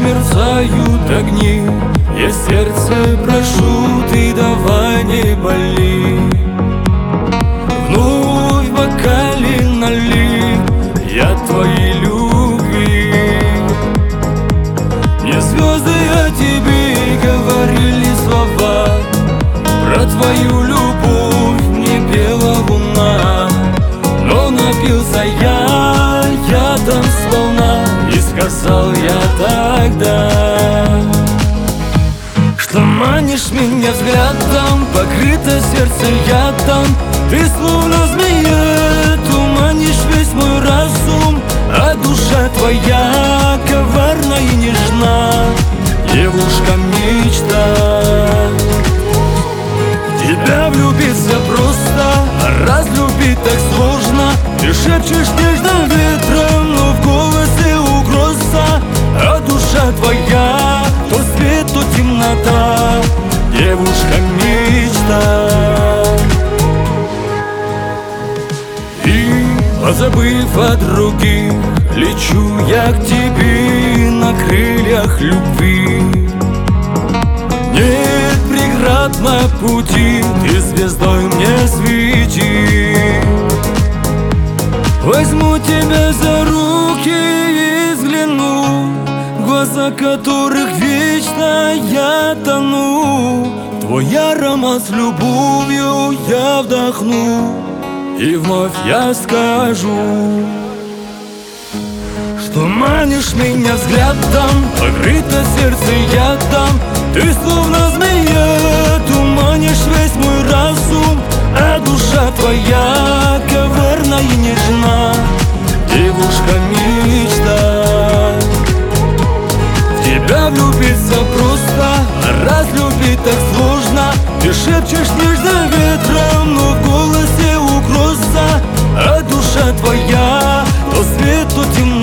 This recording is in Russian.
мерцают огни. Я сердце прошу, ты давай не боли. Вновь в бокале налей я твоей любви. Мне звезды о тебе говорили слова, про твою любовь мне пела луна. Но напился я ядом сполна, и сказал я тогда, что манишь меня взглядом, покрыто сердце ядом. Ты словно змея, туманишь весь мой разум, а душа твоя коварна и нежна, девушка-мечта. Тебя влюбиться просто, а разлюбить так сложно. Ты шепчешь нежно ветром, но в голосе угроза, а душа твоя то свет, то темнота, девушка-мечта. И, позабыв о других, лечу я к тебе на крыльях любви. Нет преград на пути, ты звездой мне свети. Возьму тебя за руки и взгляну, в глаза которых вечно я тону. Твой аромат с любовью я вдохну, и вновь я скажу, что манишь меня взглядом, покрыто сердце ядом. Ты словно змея, туманишь весь мой разум, а душа твоя коварна и нежна, девушка-мечта. В тебя влюбиться просто, а разлюбить так сложно. Ты шепчешь нежно ветром, но в голосе угроза, а душа твоя то свет, то темнота,